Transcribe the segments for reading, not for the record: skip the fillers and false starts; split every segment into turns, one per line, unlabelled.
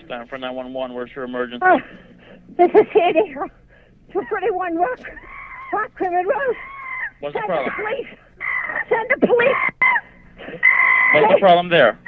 Stand for 911. Where's your emergency?
Oh, this is Sandy. 231 Rockrimmon Road.
What's the
Send
problem?
the police. Send the police.
What's the problem there?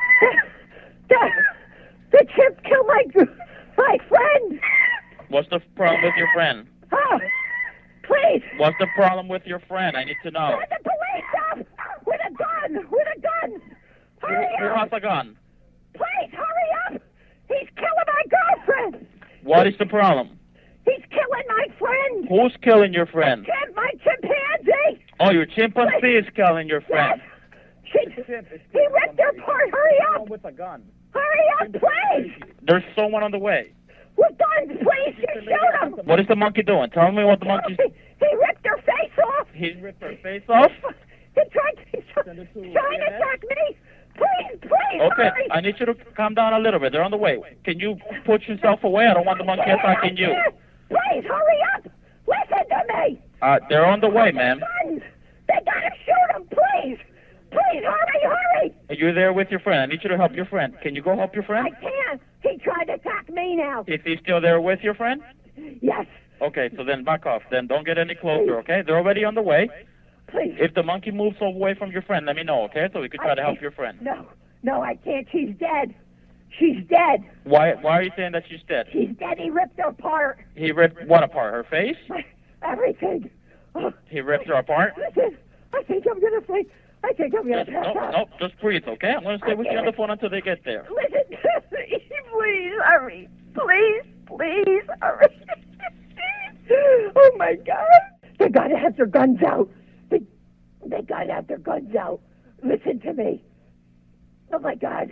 The chimp killed my friend.
What's the problem with your friend?
Oh, please.
What's the problem with your friend? I need to know.
Send the police up with a gun. With a gun. Hurry
Who
up.
has a gun?
Please, hurry up. He's killing my girlfriend.
What is the problem?
He's killing my friend.
Who's killing your friend?
My chimpanzee.
Oh, your chimpanzee is killing your friend.
He ripped her apart. Hurry up.
With a gun.
Hurry up, please.
There's someone on the way.
With guns, please. Shoot him.
What is the monkey doing? Tell me what the monkey's...
He ripped her face off.
He ripped her face off?
He's trying to attack me. Please,
Okay,
hurry.
I need you to calm down a little bit. They're on the way. Can you put yourself away? I don't want the monkey attacking you.
Please, hurry up. Listen to me.
They're on the way, ma'am.
Guns. They gotta shoot him, please. Please, hurry.
Are you there with your friend? I need you to help your friend. Can you go help your friend?
I can't. He tried to attack me now.
Is he still there with your friend?
Yes.
Okay, so then back off. Then don't get any closer, okay? They're already on the way.
Please.
If the monkey moves away from your friend, let me know, okay? So we could try to help your friend.
No, I can't. She's dead. She's dead.
Why are you saying that she's dead?
She's dead. He ripped her apart.
He ripped what apart? Her face?
Everything. Oh,
He ripped her apart?
listen, I think I'm gonna pass out.
No, just breathe, okay? I'm going to stay with you on the phone until they get there.
Listen to me. Please hurry. Please hurry. Oh, my God. They gotta have their guns out. They gotta have their guns out. Listen to me. Oh, my God.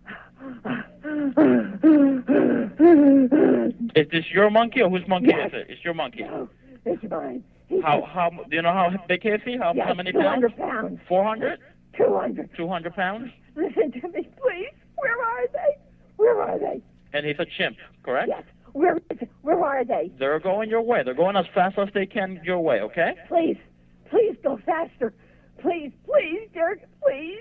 Is this your monkey or whose monkey
Yes.
is it? It's your monkey.
No, it's mine.
How do you know how big is he? How many pounds?
200 pounds.
400?
200.
200 pounds?
Listen to me, please. Where are they?
And he's a chimp, correct?
Yes. Where are they?
They're going your way. They're going as fast as they can your way, okay?
Please go faster. Please, Dirk. Please.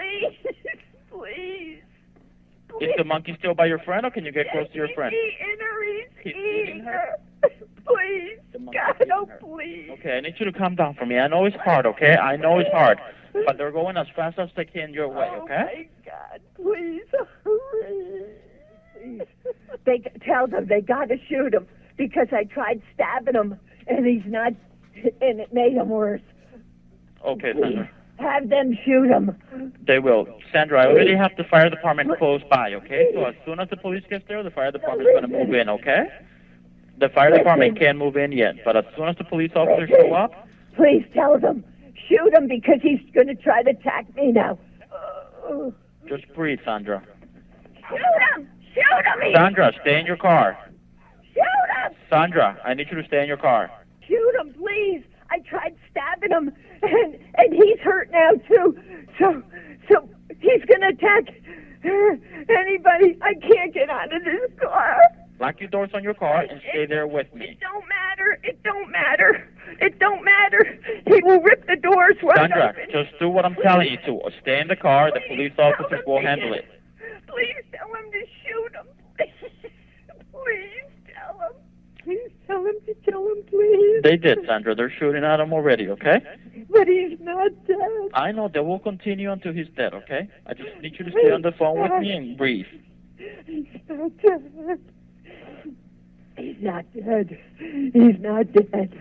Is the monkey still by your friend, or can you get close to your friend?
He's
eating
eating
her?
her. Please.
The monkey's
God,
eating
oh,
her.
please.
Okay, I need you to calm down for me. I know it's hard, okay? I know it's hard. But they're going as fast as they can your way,
Oh,
okay?
my God. Please hurry. Please. They tell them they got to shoot him because I tried stabbing him and he's not, and it made him worse.
Okay, Sandra.
Have them shoot him.
They will. Sandra, I already have the fire department close by, okay? So as soon as the police gets there, the fire department's going to move in, okay? The fire department can't move in yet, but as soon as the police officers show up...
Please tell them. Shoot him because he's going to try to attack me now.
Just breathe, Sandra.
Shoot him! Shoot him!
Sandra, stay in your car.
Shoot him!
Sandra, I need you to stay in your car.
Shoot him, please! I tried stabbing him, and he's hurt now too. So he's gonna attack anybody. I can't get out of this car.
Lock your doors on your car and stay there with me.
It don't matter. It don't matter. It don't matter. He will rip the doors wide
Sandra,
open.
just do what I'm telling you to. Stay in the car. The police officers
tell
will
him
handle it.
Please tell him to shoot him. Please tell him. Please tell him to kill him, please.
They did, Sandra. They're shooting at him already, okay?
But he's not dead.
I know. They will continue until he's dead, okay? I just need you to stay on the phone with me and breathe.
He's not dead. He's not dead. He's not dead.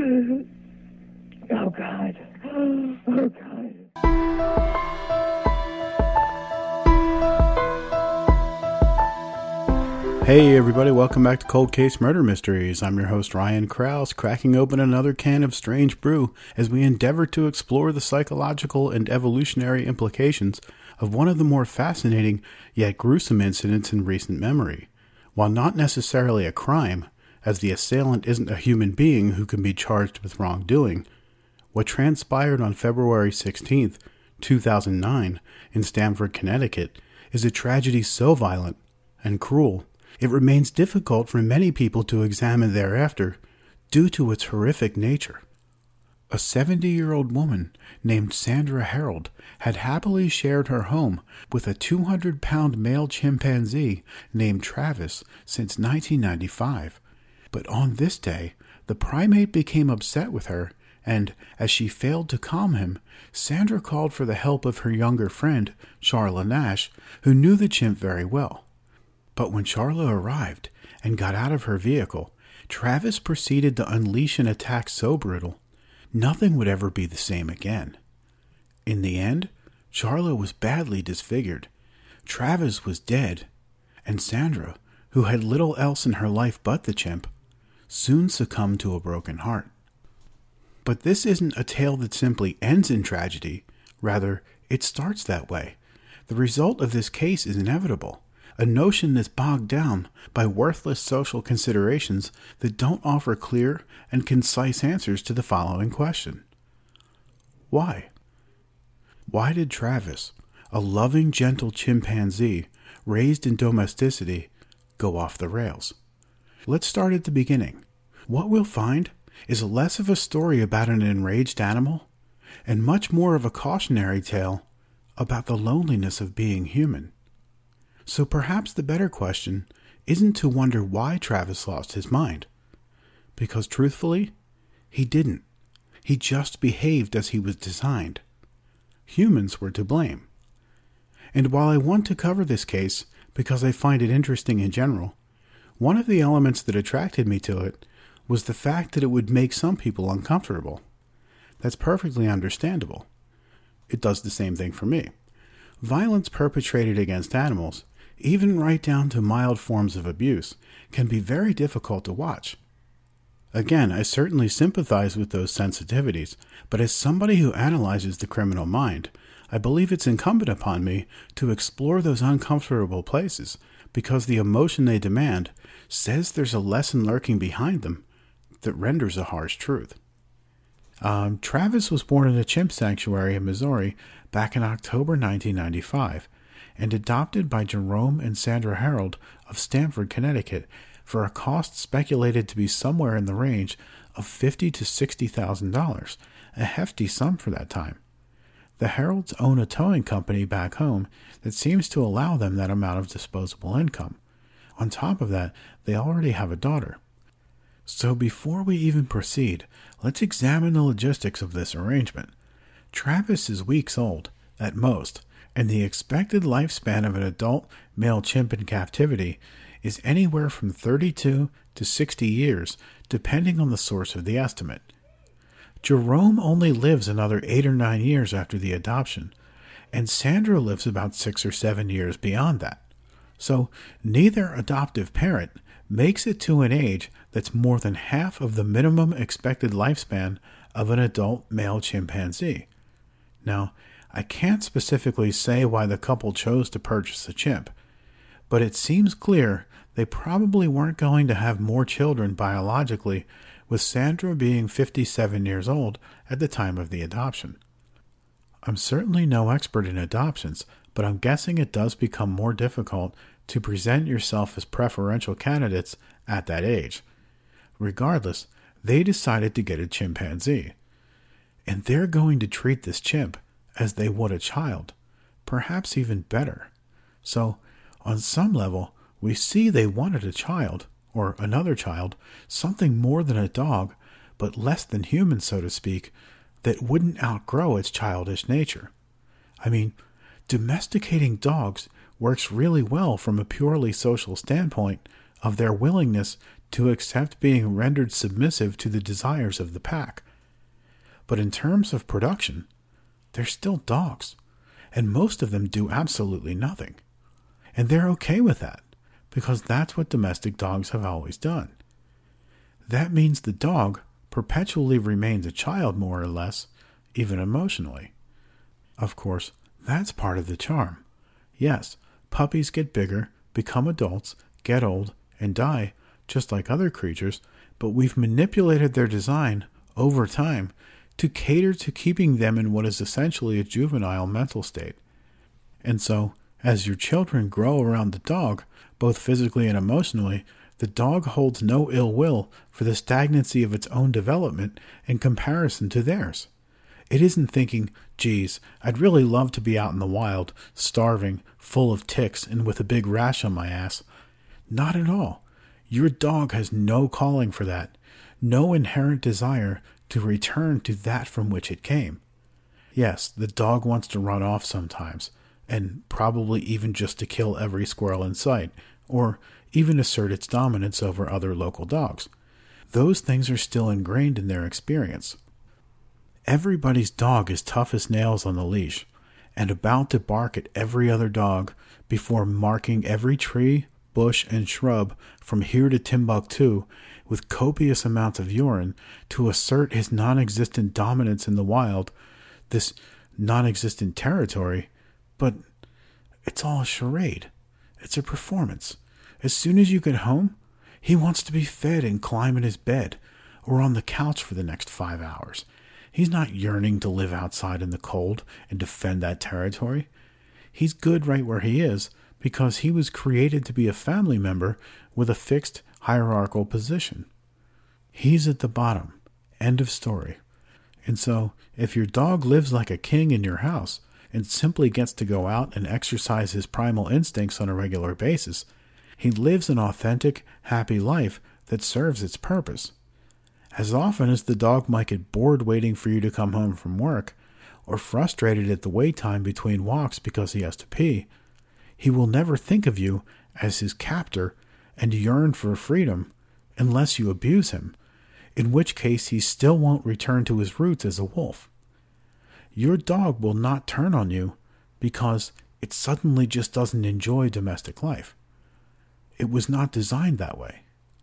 Oh, God. Oh, God.
Hey everybody, welcome back to Cold Case Murder Mysteries. I'm your host Ryan Krause, cracking open another can of strange brew as we endeavor to explore the psychological and evolutionary implications of one of the more fascinating yet gruesome incidents in recent memory. While not necessarily a crime, as the assailant isn't a human being who can be charged with wrongdoing, what transpired on February 16th, 2009 in Stamford, Connecticut is a tragedy so violent and cruel it remains difficult for many people to examine thereafter due to its horrific nature. A 70-year-old woman named Sandra Harold had happily shared her home with a 200-pound male chimpanzee named Travis since 1995. But on this day, the primate became upset with her, and, as she failed to calm him, Sandra called for the help of her younger friend, Charla Nash, who knew the chimp very well. But when Charla arrived and got out of her vehicle, Travis proceeded to unleash an attack so brutal, nothing would ever be the same again. In the end, Charla was badly disfigured, Travis was dead, and Sandra, who had little else in her life but the chimp, soon succumbed to a broken heart. But this isn't a tale that simply ends in tragedy. Rather, it starts that way. The result of this case is inevitable, a notion that's bogged down by worthless social considerations that don't offer clear and concise answers to the following question. Why? Why did Travis, a loving, gentle chimpanzee raised in domesticity, go off the rails? Let's start at the beginning. What we'll find is less of a story about an enraged animal and much more of a cautionary tale about the loneliness of being human. So perhaps the better question isn't to wonder why Travis lost his mind, because truthfully, he didn't. He just behaved as he was designed. Humans were to blame. And while I want to cover this case because I find it interesting in general, one of the elements that attracted me to it was the fact that it would make some people uncomfortable. That's perfectly understandable. It does the same thing for me. Violence perpetrated against animals, even right down to mild forms of abuse, can be very difficult to watch. Again, I certainly sympathize with those sensitivities, but as somebody who analyzes the criminal mind, I believe it's incumbent upon me to explore those uncomfortable places, because the emotion they demand says there's a lesson lurking behind them that renders a harsh truth. Travis was born in a chimp sanctuary in Missouri back in October 1995 and adopted by Jerome and Sandra Harold of Stamford, Connecticut, for a cost speculated to be somewhere in the range of $50,000 to $60,000, a hefty sum for that time. The Harolds own a towing company back home that seems to allow them that amount of disposable income. On top of that, they already have a daughter. So before we even proceed, let's examine the logistics of this arrangement. Travis is weeks old, at most, and the expected lifespan of an adult male chimp in captivity is anywhere from 32 to 60 years, depending on the source of the estimate. Jerome only lives another 8 or 9 years after the adoption, and Sandra lives about 6 or 7 years beyond that. So neither adoptive parent makes it to an age that's more than half of the minimum expected lifespan of an adult male chimpanzee. Now, I can't specifically say why the couple chose to purchase a chimp, but it seems clear they probably weren't going to have more children biologically, with Sandra being 57 years old at the time of the adoption. I'm certainly no expert in adoptions, but I'm guessing it does become more difficult to present yourself as preferential candidates at that age. Regardless, they decided to get a chimpanzee. And they're going to treat this chimp as they would a child, perhaps even better. So, on some level, we see they wanted a child, or another child, something more than a dog, but less than human, so to speak, that wouldn't outgrow its childish nature. I mean, domesticating dogs works really well from a purely social standpoint of their willingness to accept being rendered submissive to the desires of the pack. But in terms of production, they're still dogs, and most of them do absolutely nothing. And they're okay with that, because that's what domestic dogs have always done. That means the dog perpetually remains a child, more or less, even emotionally. Of course, that's part of the charm. Yes, puppies get bigger, become adults, get old, and die, just like other creatures, but we've manipulated their design, over time, to cater to keeping them in what is essentially a juvenile mental state. And so, as your children grow around the dog, both physically and emotionally, the dog holds no ill will for the stagnancy of its own development in comparison to theirs. It isn't thinking, geez, I'd really love to be out in the wild, starving, full of ticks, and with a big rash on my ass. Not at all. Your dog has no calling for that, no inherent desire to return to that from which it came. Yes, the dog wants to run off sometimes, and probably even just to kill every squirrel in sight, or even assert its dominance over other local dogs. Those things are still ingrained in their experience. Everybody's dog is tough as nails on the leash, and about to bark at every other dog before marking every tree, bush, and shrub from here to Timbuktu with copious amounts of urine to assert his non-existent dominance in the wild, this non-existent territory. But it's all a charade. It's a performance. As soon as you get home, he wants to be fed and climb in his bed or on the couch for the next 5 hours. He's not yearning to live outside in the cold and defend that territory. He's good right where he is because he was created to be a family member with a fixed hierarchical position. He's at the bottom. End of story. And so, if your dog lives like a king in your house and simply gets to go out and exercise his primal instincts on a regular basis, he lives an authentic, happy life that serves its purpose. As often as the dog might get bored waiting for you to come home from work, or frustrated at the wait time between walks because he has to pee, he will never think of you as his captor and yearn for freedom unless you abuse him, in which case he still won't return to his roots as a wolf. Your dog will not turn on you because it suddenly just doesn't enjoy domestic life. It was not designed that way.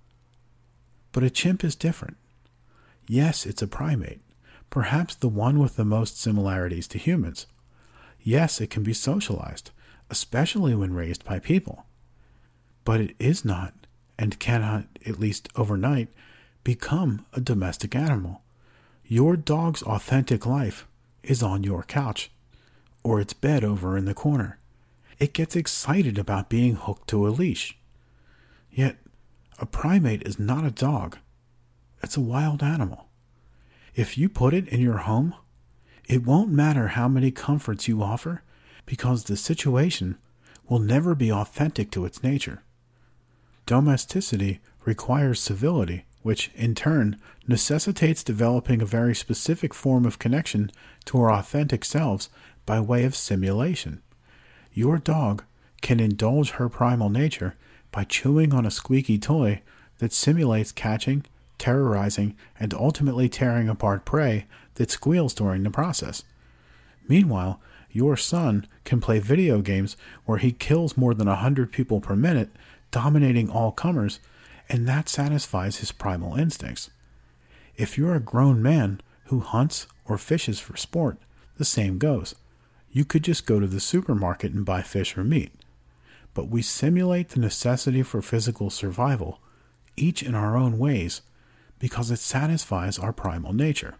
But a chimp is different. Yes, it's a primate, perhaps the one with the most similarities to humans. Yes, it can be socialized, especially when raised by people. But it is not, and cannot, at least overnight, become a domestic animal. Your dog's authentic life is on your couch, or its bed over in the corner. It gets excited about being hooked to a leash. Yet, a primate is not a dog. It's a wild animal. If you put it in your home, it won't matter how many comforts you offer, because the situation will never be authentic to its nature. Domesticity requires civility, which, in turn, necessitates developing a very specific form of connection to our authentic selves by way of simulation. Your dog can indulge her primal nature by chewing on a squeaky toy that simulates catching, terrorizing, and ultimately tearing apart prey that squeals during the process. Meanwhile, your son can play video games where he kills more than 100 people per minute, dominating all comers, and that satisfies his primal instincts. If you're a grown man who hunts or fishes for sport, the same goes. You could just go to the supermarket and buy fish or meat. But we simulate the necessity for physical survival, each in our own ways, because it satisfies our primal nature.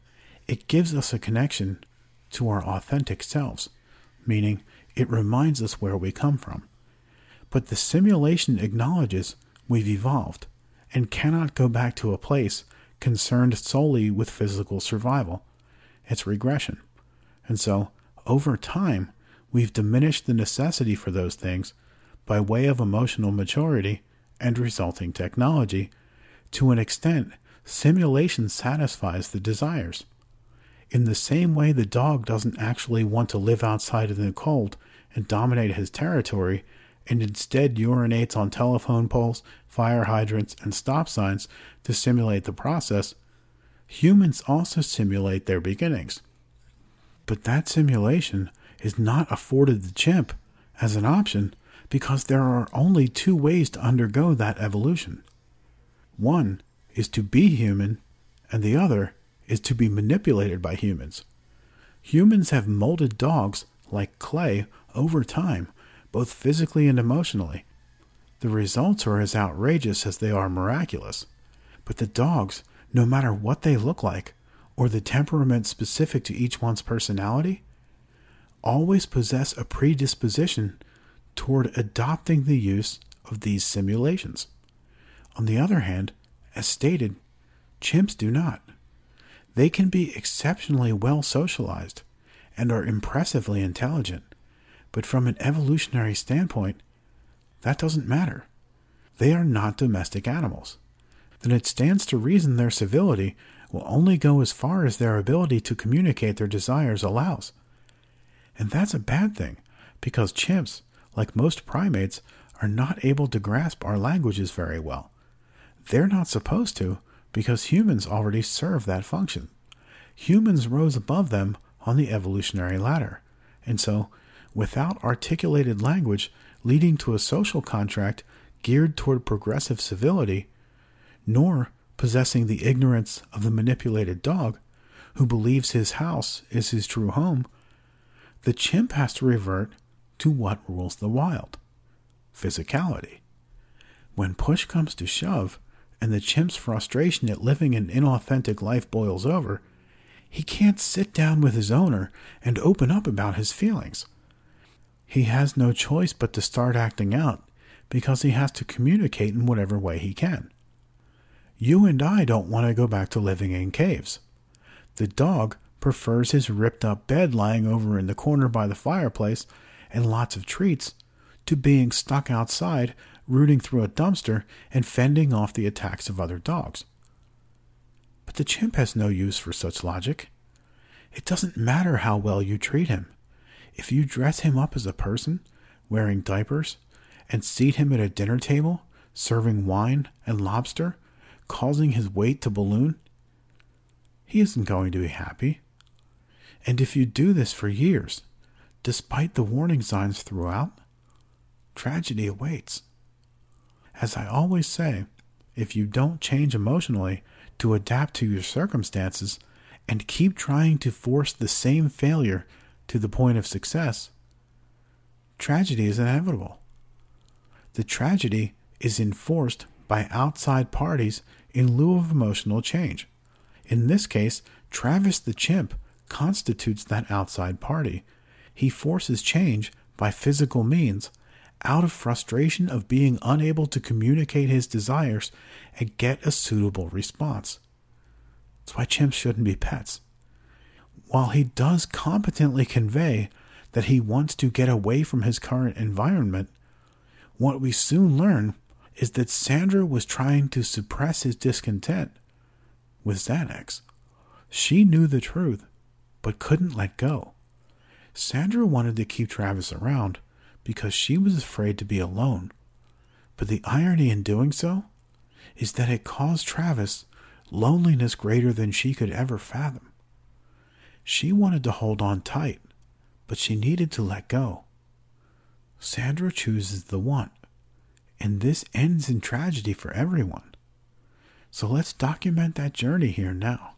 It gives us a connection to our authentic selves, meaning it reminds us where we come from. But the simulation acknowledges we've evolved and cannot go back to a place concerned solely with physical survival. It's regression. And so, over time, we've diminished the necessity for those things by way of emotional maturity and resulting technology. To an extent, simulation satisfies the desires. In the same way the dog doesn't actually want to live outside in the cold and dominate his territory, and instead urinates on telephone poles, fire hydrants, and stop signs to simulate the process, humans also simulate their beginnings. But that simulation is not afforded the chimp as an option because there are only two ways to undergo that evolution. One is to be human, and the other is to be manipulated by humans. Humans have molded dogs like clay over time, both physically and emotionally. The results are as outrageous as they are miraculous. But the dogs, no matter what they look like, or the temperament specific to each one's personality, always possess a predisposition toward adopting the use of these simulations. On the other hand, as stated, chimps do not. They can be exceptionally well socialized and are impressively intelligent, but from an evolutionary standpoint, that doesn't matter. They are not domestic animals. Then it stands to reason their civility will only go as far as their ability to communicate their desires allows. And that's a bad thing, because chimps, like most primates, are not able to grasp our languages very well. They're not supposed to, because humans already serve that function. Humans rose above them on the evolutionary ladder, and so, without articulated language leading to a social contract geared toward progressive civility, nor possessing the ignorance of the manipulated dog, who believes his house is his true home, the chimp has to revert to what rules the wild: physicality. When push comes to shove, and the chimp's frustration at living an inauthentic life boils over, he can't sit down with his owner and open up about his feelings. He has no choice but to start acting out, because he has to communicate in whatever way he can. You and I don't want to go back to living in caves. The dog prefers his ripped-up bed lying over in the corner by the fireplace and lots of treats to being stuck outside, rooting through a dumpster and fending off the attacks of other dogs. But the chimp has no use for such logic. It doesn't matter how well you treat him. If you dress him up as a person, wearing diapers, and seat him at a dinner table, serving wine and lobster, causing his weight to balloon, he isn't going to be happy. And if you do this for years, despite the warning signs throughout, tragedy awaits. As I always say, if you don't change emotionally to adapt to your circumstances and keep trying to force the same failure to the point of success, tragedy is inevitable. The tragedy is enforced by outside parties in lieu of emotional change. In this case, Travis the chimp constitutes that outside party. He forces change by physical means out of frustration of being unable to communicate his desires and get a suitable response. That's why chimps shouldn't be pets. While he does competently convey that he wants to get away from his current environment, what we soon learn is that Sandra was trying to suppress his discontent with Xanax. She knew the truth, but couldn't let go. Sandra wanted to keep Travis around because she was afraid to be alone. But the irony in doing so is that it caused Travis loneliness greater than she could ever fathom. She wanted to hold on tight, but she needed to let go. Sandra chooses the want, and this ends in tragedy for everyone. So let's document that journey here now.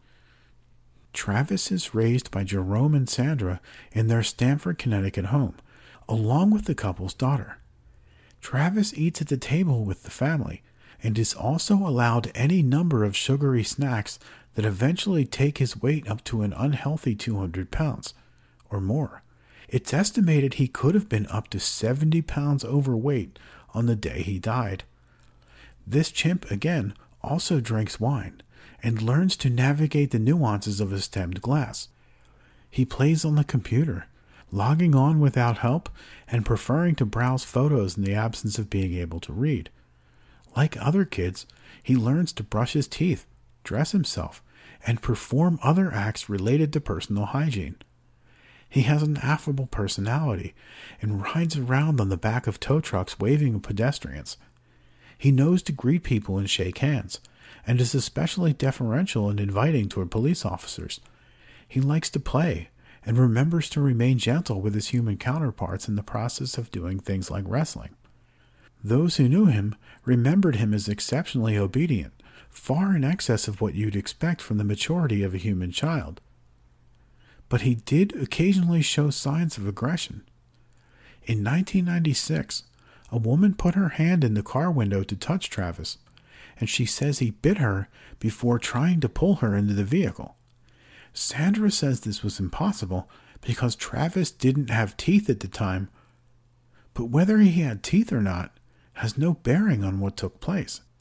Travis is raised by Jerome and Sandra in their Stamford, Connecticut home, along with the couple's daughter. Travis eats at the table with the family and is also allowed any number of sugary snacks that eventually take his weight up to an unhealthy 200 pounds or more. It's estimated he could have been up to 70 pounds overweight on the day he died. This chimp, again, also drinks wine and learns to navigate the nuances of a stemmed glass. He plays on the computer, logging on without help and preferring to browse photos in the absence of being able to read. Like other kids, he learns to brush his teeth, dress himself, and perform other acts related to personal hygiene. He has an affable personality and rides around on the back of tow trucks waving at pedestrians. He knows to greet people and shake hands, and is especially deferential and inviting toward police officers. He likes to play and remembers to remain gentle with his human counterparts in the process of doing things like wrestling. Those who knew him remembered him as exceptionally obedient, far in excess of what you'd expect from the maturity of a human child. But he did occasionally show signs of aggression. In 1996, a woman put her hand in the car window to touch Travis, and she says he bit her before trying to pull her into the vehicle. Sandra says this was impossible because Travis didn't have teeth at the time, but whether he had teeth or not has no bearing on what took place.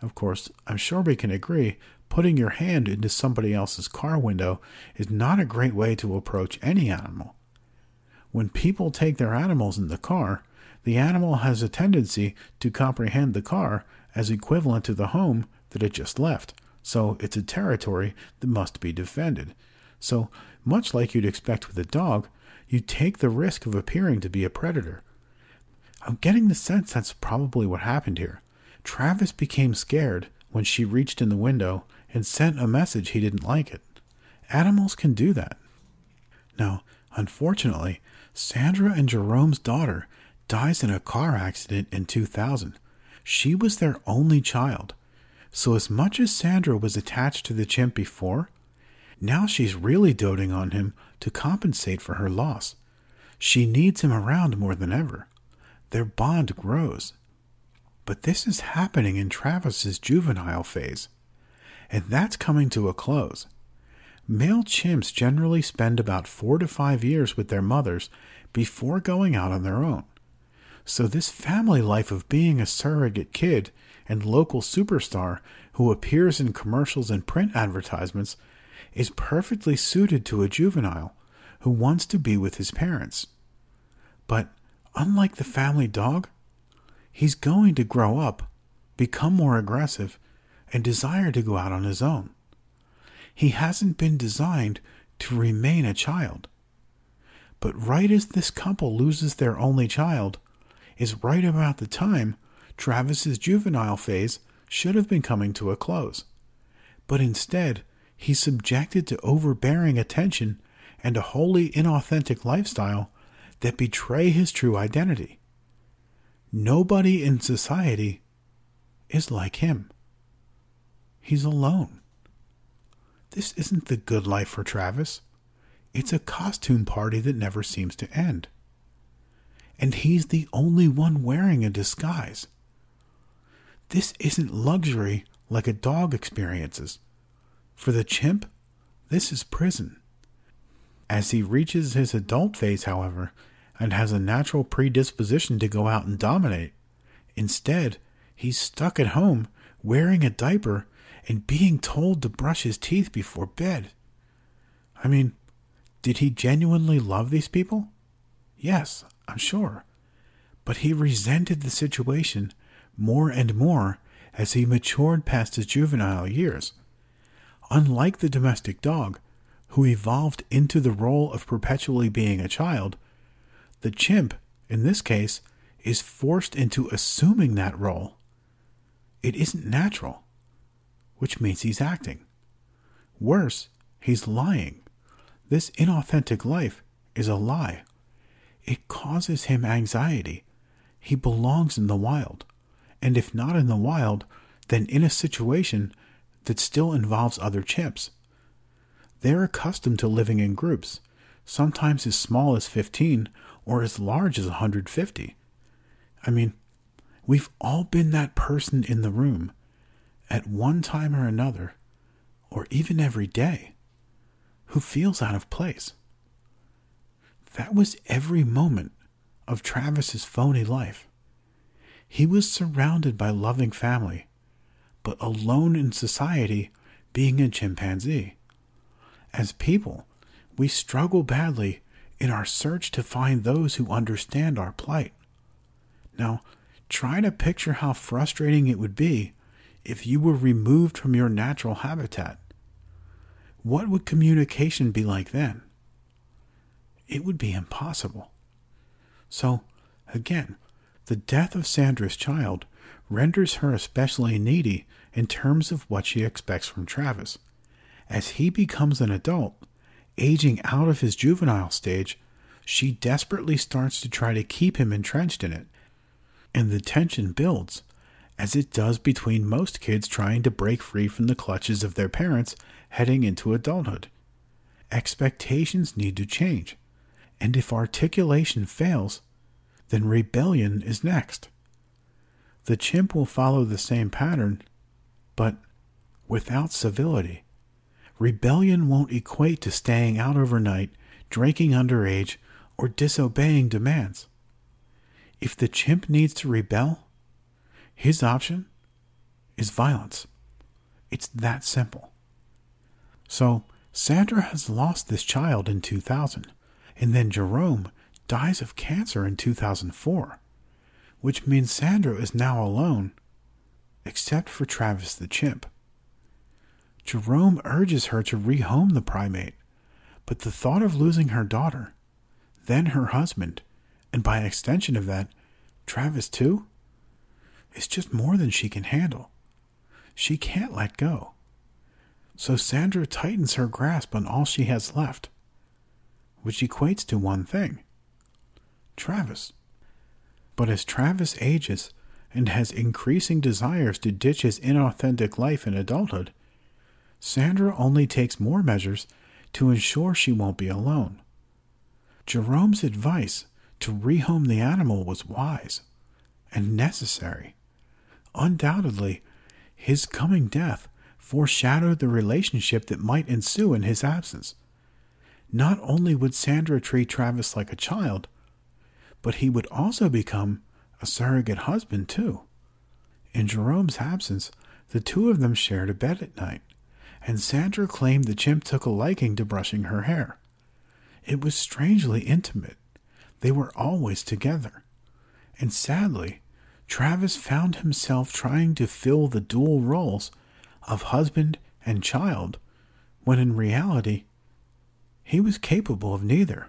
Of course, I'm sure we can agree putting your hand into somebody else's car window is not a great way to approach any animal. When people take their animals in the car, the animal has a tendency to comprehend the car as equivalent to the home that it just left, so it's a territory that must be defended. So, much like you'd expect with a dog, you take the risk of appearing to be a predator. I'm getting the sense that's probably what happened here. Travis became scared when she reached in the window and sent a message he didn't like it. Animals can do that. Now, unfortunately, Sandra and Jerome's daughter dies in a car accident in 2000. She was their only child. So as much as Sandra was attached to the chimp before, now she's really doting on him to compensate for her loss. She needs him around more than ever. Their bond grows. But this is happening in Travis's juvenile phase, and that's coming to a close. Male chimps generally spend about 4 to 5 years with their mothers before going out on their own. So this family life of being a surrogate kid and local superstar who appears in commercials and print advertisements is perfectly suited to a juvenile who wants to be with his parents. But unlike the family dog, he's going to grow up, become more aggressive, and desire to go out on his own. He hasn't been designed to remain a child. But right as this couple loses their only child is right about the time Travis's juvenile phase should have been coming to a close. But instead, he's subjected to overbearing attention and a wholly inauthentic lifestyle that betray his true identity. Nobody in society is like him. He's alone. This isn't the good life for Travis. It's a costume party that never seems to end. And he's the only one wearing a disguise. This isn't luxury like a dog experiences. For the chimp, this is prison. As he reaches his adult phase, however, and has a natural predisposition to go out and dominate, instead, he's stuck at home wearing a diaper and being told to brush his teeth before bed. I mean, did he genuinely love these people? Yes, I'm sure. But he resented the situation more and more as he matured past his juvenile years. Unlike the domestic dog, who evolved into the role of perpetually being a child, the chimp, in this case, is forced into assuming that role. It isn't natural, which means he's acting. Worse, he's lying. This inauthentic life is a lie. It causes him anxiety. He belongs in the wild, and if not in the wild, then in a situation that still involves other chimps. They're accustomed to living in groups, sometimes as small as 15 or as large as 150. I mean, we've all been that person in the room at one time or another, or even every day, who feels out of place. That was every moment of Travis's phony life. He was surrounded by loving family, but alone in society, being a chimpanzee. As people, we struggle badly in our search to find those who understand our plight. Now, try to picture how frustrating it would be if you were removed from your natural habitat. What would communication be like then? It would be impossible. So, again, the death of Sandra's child renders her especially needy in terms of what she expects from Travis. As he becomes an adult, aging out of his juvenile stage, she desperately starts to try to keep him entrenched in it. And the tension builds, as it does between most kids trying to break free from the clutches of their parents heading into adulthood. Expectations need to change, and if articulation fails, then rebellion is next. The chimp will follow the same pattern, but without civility. Rebellion won't equate to staying out overnight, drinking underage, or disobeying demands. If the chimp needs to rebel, his option is violence. It's that simple. So, Sandra has lost this child in 2000, and then Jerome dies of cancer in 2004, which means Sandra is now alone, except for Travis the chimp. Jerome urges her to rehome the primate, but the thought of losing her daughter, then her husband, and by extension of that, Travis too, is just more than she can handle. She can't let go. So Sandra tightens her grasp on all she has left, which equates to one thing: Travis. But as Travis ages and has increasing desires to ditch his inauthentic life in adulthood, Sandra only takes more measures to ensure she won't be alone. Jerome's advice to rehome the animal was wise and necessary. Undoubtedly, his coming death foreshadowed the relationship that might ensue in his absence. Not only would Sandra treat Travis like a child, but he would also become a surrogate husband too. In Jerome's absence, the two of them shared a bed at night, and Sandra claimed the chimp took a liking to brushing her hair. It was strangely intimate. They were always together. And sadly, Travis found himself trying to fill the dual roles of husband and child, when in reality, he was capable of neither.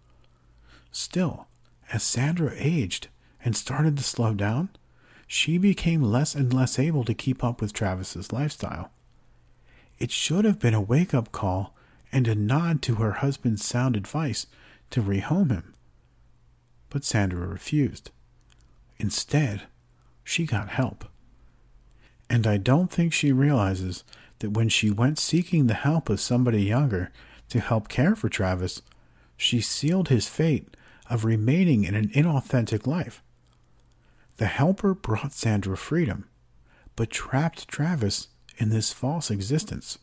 Still, as Sandra aged and started to slow down, she became less and less able to keep up with Travis's lifestyle. It should have been a wake-up call and a nod to her husband's sound advice to rehome him. But Sandra refused. Instead, she got help. And I don't think she realizes that when she went seeking the help of somebody younger to help care for Travis, she sealed his fate of remaining in an inauthentic life. The helper brought Sandra freedom, but trapped Travis in this false existence.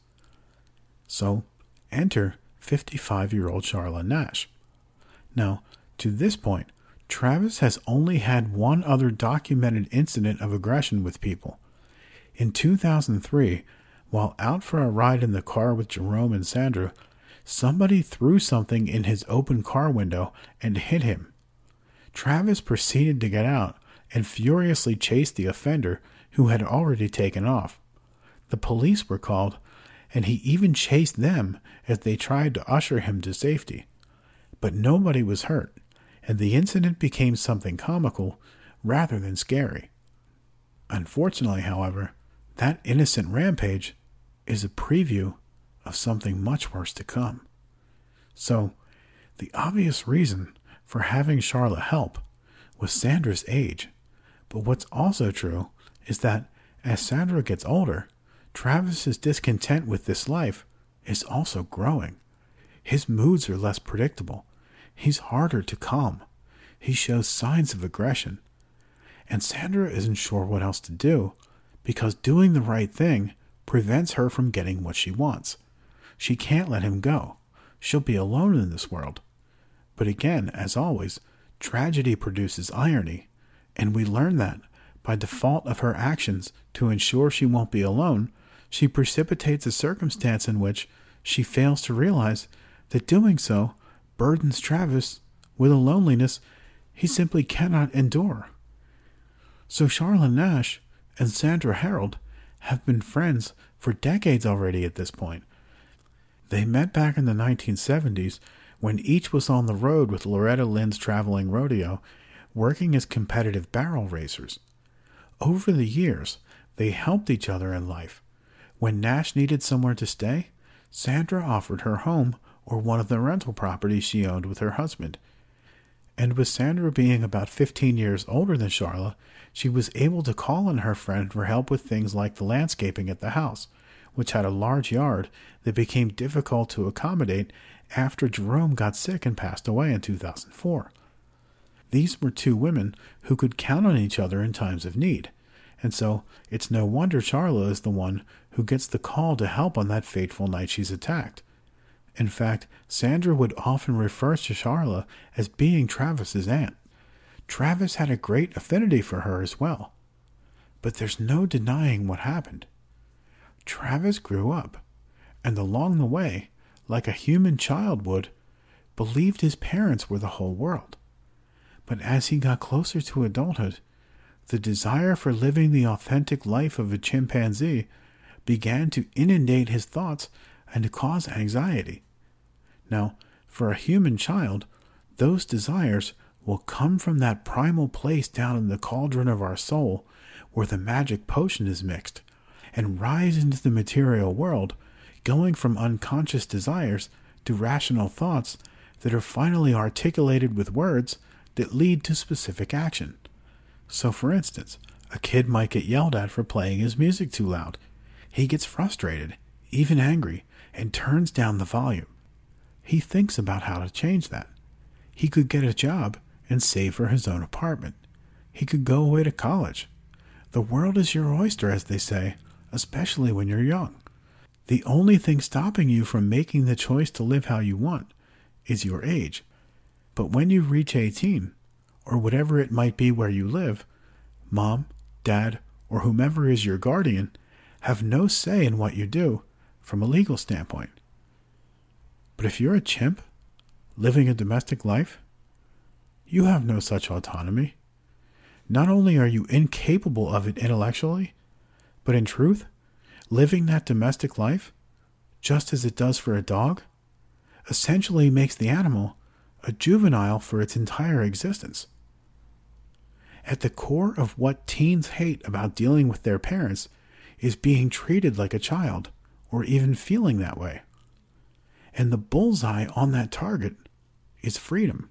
So, enter 55-year-old Charla Nash. Now, to this point, Travis has only had one other documented incident of aggression with people. In 2003, while out for a ride in the car with Jerome and Sandra, somebody threw something in his open car window and hit him. Travis proceeded to get out and furiously chased the offender, who had already taken off. The police were called, and he even chased them as they tried to usher him to safety. But nobody was hurt, and the incident became something comical rather than scary. Unfortunately, however, that innocent rampage is a preview of something much worse to come. So, the obvious reason for having Charla help was Sandra's age. But what's also true is that as Sandra gets older, Travis's discontent with this life is also growing. His moods are less predictable. He's harder to calm. He shows signs of aggression. And Sandra isn't sure what else to do, because doing the right thing prevents her from getting what she wants. She can't let him go. She'll be alone in this world. But again, as always, tragedy produces irony, and we learn that, by default of her actions to ensure she won't be alone, she precipitates a circumstance in which she fails to realize that doing so burdens Travis with a loneliness he simply cannot endure. So Charla Nash and Sandra Harold have been friends for decades already at this point. They met back in the 1970s when each was on the road with Loretta Lynn's Traveling Rodeo, working as competitive barrel racers. Over the years, they helped each other in life. When Nash needed somewhere to stay, Sandra offered her home or one of the rental properties she owned with her husband. And with Sandra being about 15 years older than Charla, she was able to call on her friend for help with things like the landscaping at the house, which had a large yard that became difficult to accommodate after Jerome got sick and passed away in 2004. These were two women who could count on each other in times of need, and so it's no wonder Charla is the one who gets the call to help on that fateful night she's attacked. In fact, Sandra would often refer to Charla as being Travis's aunt. Travis had a great affinity for her as well. But there's no denying what happened. Travis grew up, and along the way, like a human child would, believed his parents were the whole world. But as he got closer to adulthood, the desire for living the authentic life of a chimpanzee began to inundate his thoughts and to cause anxiety. Now, for a human child, those desires will come from that primal place down in the cauldron of our soul where the magic potion is mixed, and rise into the material world, going from unconscious desires to rational thoughts that are finally articulated with words that lead to specific action. So, for instance, a kid might get yelled at for playing his music too loud. He gets frustrated, even angry, and turns down the volume. He thinks about how to change that. He could get a job and save for his own apartment. He could go away to college. The world is your oyster, as they say, especially when you're young. The only thing stopping you from making the choice to live how you want is your age. But when you reach 18, or whatever it might be where you live, mom, dad, or whomever is your guardian have no say in what you do from a legal standpoint. But if you're a chimp, living a domestic life, you have no such autonomy. Not only are you incapable of it intellectually, but in truth, living that domestic life, just as it does for a dog, essentially makes the animal a juvenile for its entire existence. At the core of what teens hate about dealing with their parents is being treated like a child, or even feeling that way. And the bullseye on that target is freedom.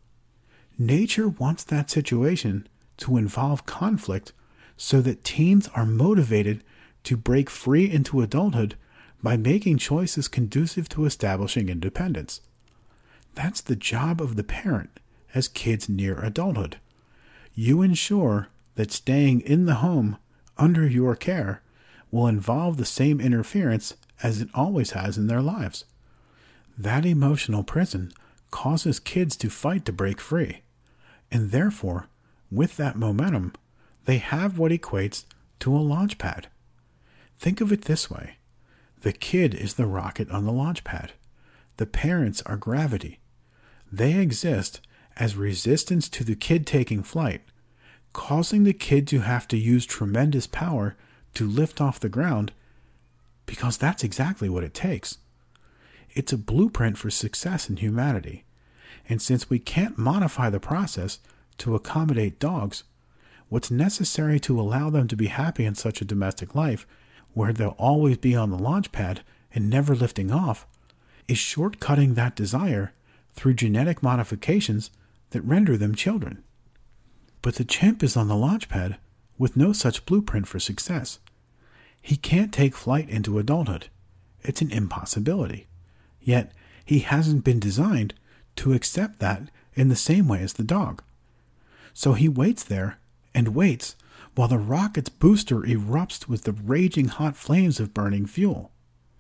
Nature wants that situation to involve conflict so that teens are motivated to break free into adulthood by making choices conducive to establishing independence. That's the job of the parent as kids near adulthood. You ensure that staying in the home under your care will involve the same interference as it always has in their lives. That emotional prison causes kids to fight to break free, and therefore, with that momentum, they have what equates to a launch pad. Think of it this way. The kid is the rocket on the launch pad. The parents are gravity. They exist as resistance to the kid taking flight, causing the kid to have to use tremendous power to lift off the ground, because that's exactly what it takes. It's a blueprint for success in humanity, and since we can't modify the process to accommodate dogs, what's necessary to allow them to be happy in such a domestic life, where they'll always be on the launch pad and never lifting off, is shortcutting that desire through genetic modifications that render them children. But the chimp is on the launch pad with no such blueprint for success. He can't take flight into adulthood. It's an impossibility. Yet, he hasn't been designed to accept that in the same way as the dog. So he waits there and waits while the rocket's booster erupts with the raging hot flames of burning fuel.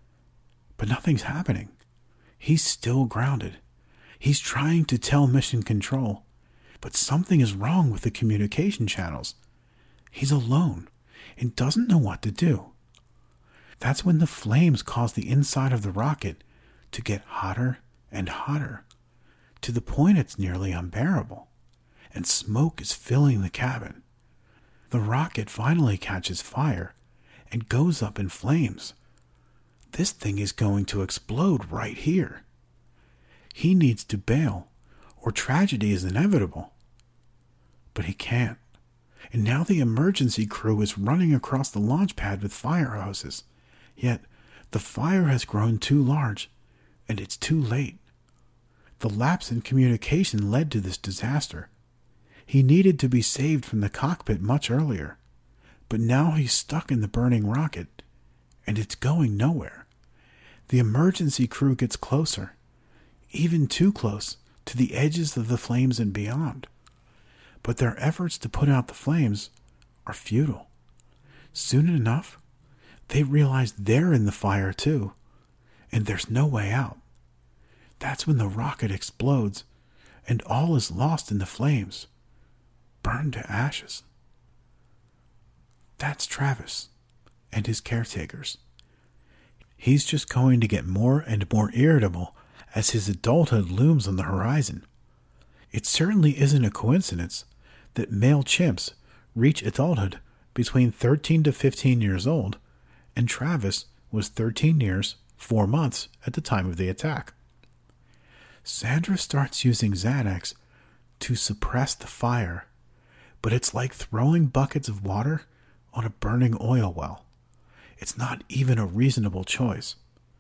But nothing's happening. He's still grounded. He's trying to tell Mission Control, but something is wrong with the communication channels. He's alone and doesn't know what to do. That's when the flames cause the inside of the rocket to get hotter and hotter, to the point it's nearly unbearable, and smoke is filling the cabin. The rocket finally catches fire and goes up in flames. This thing is going to explode right here. He needs to bail, or tragedy is inevitable. But he can't. And now the emergency crew is running across the launch pad with fire hoses. Yet, the fire has grown too large, and it's too late. The lapse in communication led to this disaster. He needed to be saved from the cockpit much earlier, but now he's stuck in the burning rocket, and it's going nowhere. The emergency crew gets closer, even too close to the edges of the flames and beyond. But their efforts to put out the flames are futile. Soon enough, they realize they're in the fire too, and there's no way out. That's when the rocket explodes, and all is lost in the flames, burned to ashes. That's Travis and his caretakers. He's just going to get more and more irritable as his adulthood looms on the horizon. It certainly isn't a coincidence that male chimps reach adulthood between 13 to 15 years old, and Travis was 13 years, 4 months at the time of the attack. Sandra starts using Xanax to suppress the fire, but it's like throwing buckets of water on a burning oil well. It's not even a reasonable choice.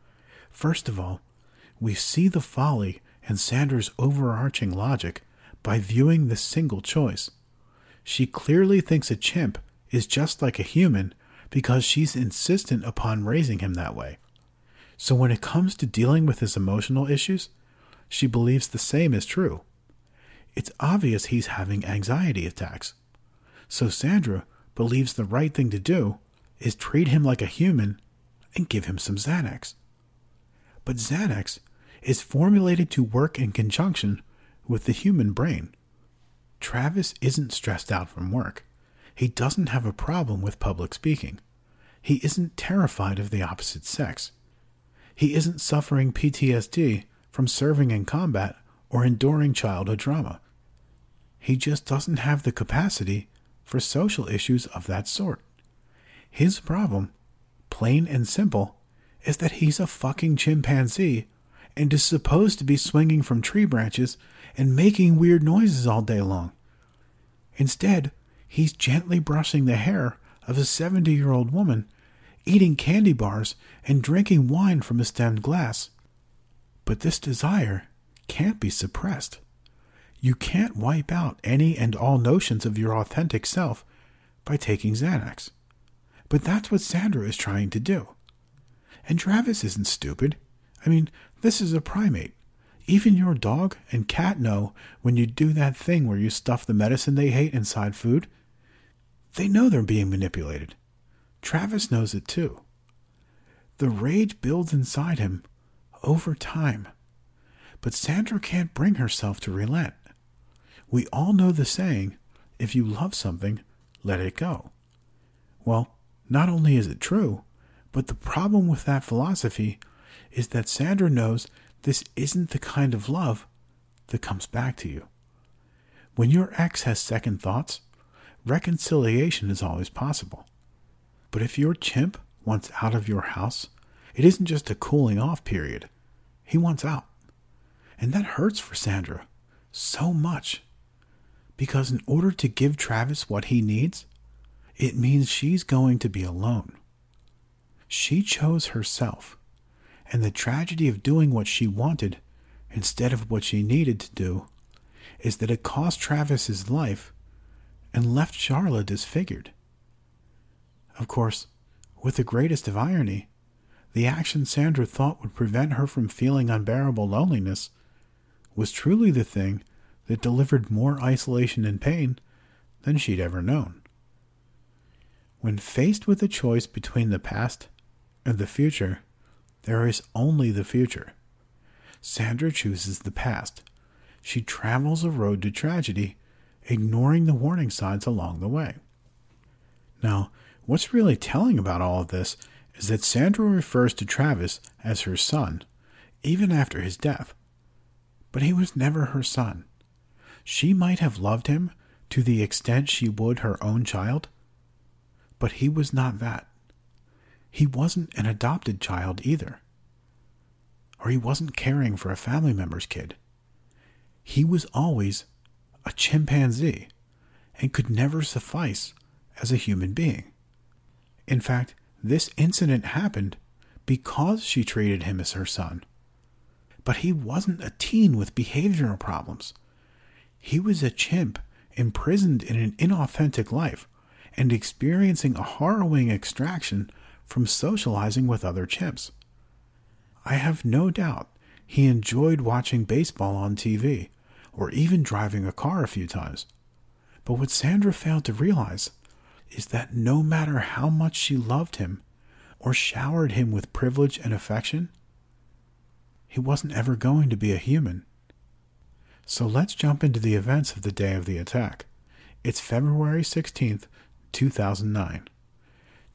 First of all, we see the folly in Sandra's overarching logic by viewing this single choice. She clearly thinks a chimp is just like a human because she's insistent upon raising him that way. So when it comes to dealing with his emotional issues, she believes the same is true. It's obvious he's having anxiety attacks. So Sandra believes the right thing to do is treat him like a human and give him some Xanax. But Xanax is formulated to work in conjunction with the human brain. Travis isn't stressed out from work. He doesn't have a problem with public speaking. He isn't terrified of the opposite sex. He isn't suffering PTSD from serving in combat or enduring childhood trauma. He just doesn't have the capacity for social issues of that sort. His problem, plain and simple, is that he's a fucking chimpanzee and is supposed to be swinging from tree branches and making weird noises all day long. Instead, he's gently brushing the hair of a 70-year-old woman, eating candy bars and drinking wine from a stemmed glass. But this desire can't be suppressed. You can't wipe out any and all notions of your authentic self by taking Xanax. But that's what Sandra is trying to do. And Travis isn't stupid. I mean, this is a primate. Even your dog and cat know when you do that thing where you stuff the medicine they hate inside food. They know they're being manipulated. Travis knows it too. The rage builds inside him over time. But Sandra can't bring herself to relent. We all know the saying, if you love something, let it go. Well, not only is it true, but the problem with that philosophy is that Sandra knows this isn't the kind of love that comes back to you. When your ex has second thoughts, reconciliation is always possible. But if your chimp wants out of your house, it isn't just a cooling off period. He wants out. And that hurts for Sandra so much. Because in order to give Travis what he needs, it means she's going to be alone. She chose herself, and the tragedy of doing what she wanted instead of what she needed to do is that it cost Travis his life and left Charla disfigured. Of course, with the greatest of irony, the action Sandra thought would prevent her from feeling unbearable loneliness was truly the thing that delivered more isolation and pain than she'd ever known. When faced with a choice between the past and the future, there is only the future. Sandra chooses the past. She travels a road to tragedy, ignoring the warning signs along the way. Now, what's really telling about all of this is that Sandra refers to Travis as her son, even after his death. But he was never her son. She might have loved him to the extent she would her own child, but he was not that. He wasn't an adopted child either. Or he wasn't caring for a family member's kid. He was always a chimpanzee and could never suffice as a human being. In fact, this incident happened because she treated him as her son. But he wasn't a teen with behavioral problems. He was a chimp imprisoned in an inauthentic life and experiencing a harrowing extraction from socializing with other chimps. I have no doubt he enjoyed watching baseball on TV or even driving a car a few times. But what Sandra failed to realize is that no matter how much she loved him or showered him with privilege and affection, he wasn't ever going to be a human. So let's jump into the events of the day of the attack. It's February 16th, 2009.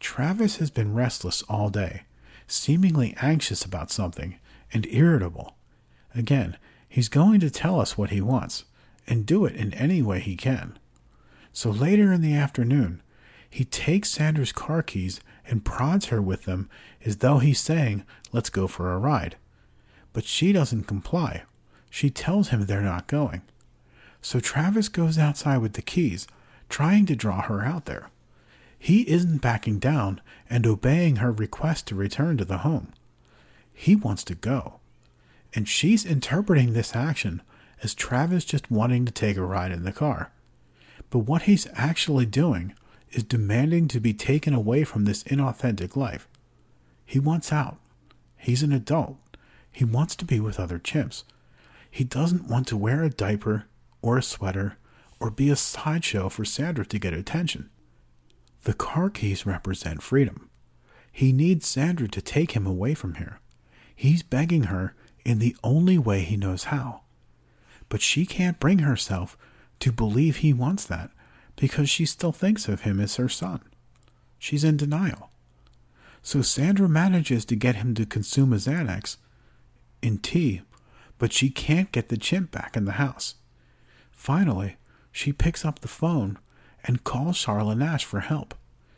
Travis has been restless all day, seemingly anxious about something, and irritable. Again, he's going to tell us what he wants, and do it in any way he can. So later in the afternoon, he takes Sandra's car keys and prods her with them as though he's saying, "Let's go for a ride." But she doesn't comply. She tells him they're not going. So Travis goes outside with the keys, trying to draw her out there. He isn't backing down and obeying her request to return to the home. He wants to go. And she's interpreting this action as Travis just wanting to take a ride in the car. But what he's actually doing is demanding to be taken away from this inauthentic life. He wants out. He's an adult. He wants to be with other chimps. He doesn't want to wear a diaper or a sweater or be a sideshow for Sandra to get attention. The car keys represent freedom. He needs Sandra to take him away from here. He's begging her in the only way he knows how. But she can't bring herself to believe he wants that because she still thinks of him as her son. She's in denial. So Sandra manages to get him to consume a Xanax in tea, but she can't get the chimp back in the house. Finally, she picks up the phone and calls Charla Nash for help.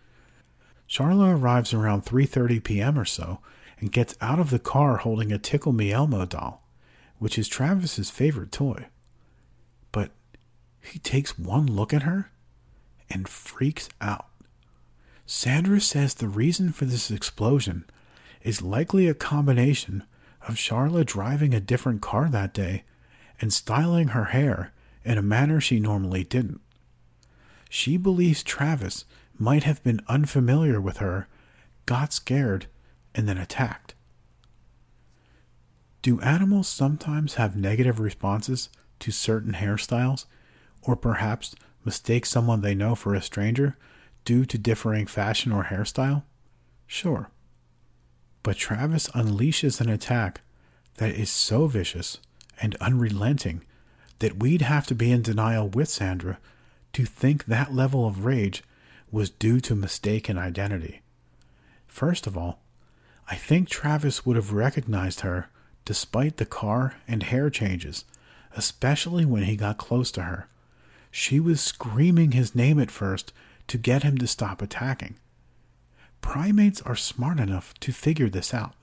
Charla arrives around 3:30 p.m. or so and gets out of the car holding a Tickle Me Elmo doll, which is Travis's favorite toy. But he takes one look at her and freaks out. Sandra says the reason for this explosion is likely a combination of Charla driving a different car that day and styling her hair in a manner she normally didn't. She believes Travis might have been unfamiliar with her, got scared, and then attacked. Do animals sometimes have negative responses to certain hairstyles, or perhaps mistake someone they know for a stranger due to differing fashion or hairstyle? Sure. But Travis unleashes an attack that is so vicious and unrelenting that we'd have to be in denial with Sandra to think that level of rage was due to mistaken identity. First of all, I think Travis would have recognized her despite the car and hair changes, especially when he got close to her. She was screaming his name at first to get him to stop attacking. Primates are smart enough to figure this out.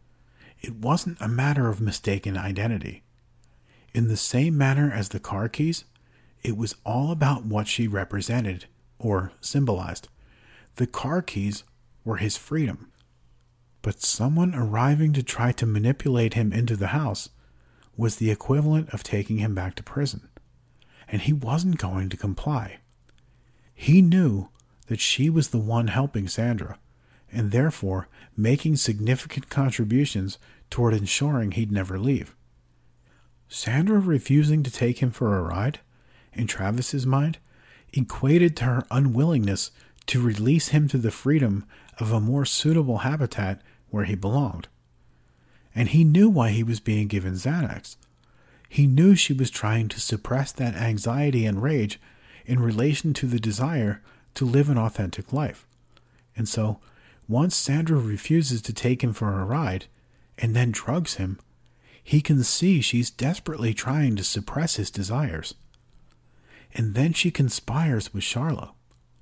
It wasn't a matter of mistaken identity. In the same manner as the car keys, it was all about what she represented, or symbolized. The car keys were his freedom. But someone arriving to try to manipulate him into the house was the equivalent of taking him back to prison. And he wasn't going to comply. He knew that she was the one helping Sandra, and therefore making significant contributions toward ensuring he'd never leave. Sandra refusing to take him for a ride, in Travis's mind, equated to her unwillingness to release him to the freedom of a more suitable habitat where he belonged. And he knew why he was being given Xanax. He knew she was trying to suppress that anxiety and rage in relation to the desire to live an authentic life. And so, once Sandra refuses to take him for a ride, and then drugs him, he can see she's desperately trying to suppress his desires. And then she conspires with Charla.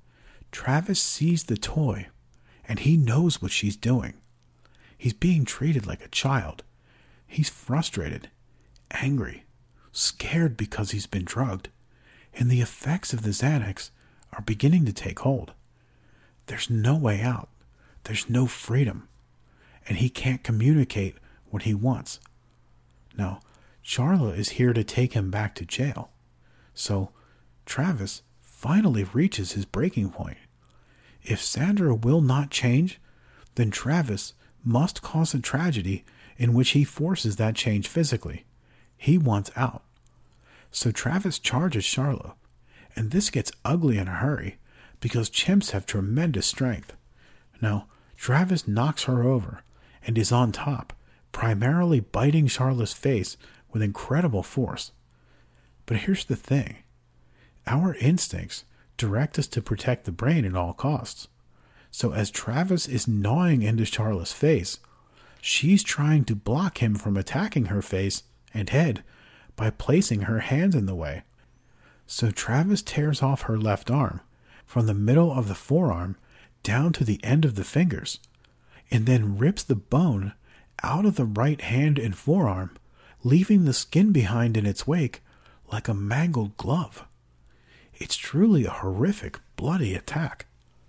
Travis sees the toy, and he knows what she's doing. He's being treated like a child. He's frustrated, angry, scared because he's been drugged, and the effects of the Xanax are beginning to take hold. There's no way out. There's no freedom, and he can't communicate what he wants. Now, Charla is here to take him back to jail. So, Travis finally reaches his breaking point. If Sandra will not change, then Travis must cause a tragedy in which he forces that change physically. He wants out. So Travis charges Charla, and this gets ugly in a hurry because chimps have tremendous strength. Now, Travis knocks her over and is on top, primarily biting Charla's face with incredible force. But here's the thing. Our instincts direct us to protect the brain at all costs. So as Travis is gnawing into Charla's face, she's trying to block him from attacking her face and head by placing her hands in the way. So Travis tears off her left arm from the middle of the forearm down to the end of the fingers, and then rips the bone out of the right hand and forearm, leaving the skin behind in its wake like a mangled glove. It's truly a horrific, bloody attack.